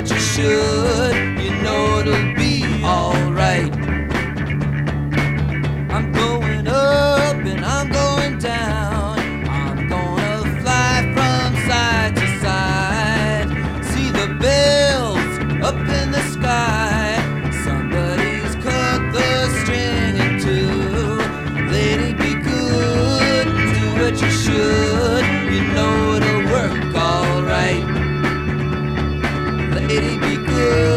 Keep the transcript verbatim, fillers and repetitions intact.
what you should, you know it'll be alright. I'm going up and I'm going down, I'm gonna fly from side to side. See the bells up in the sky, somebody's cut the string in two. Lady, be good, do what you should, you know it'll work alright. Lady, be good.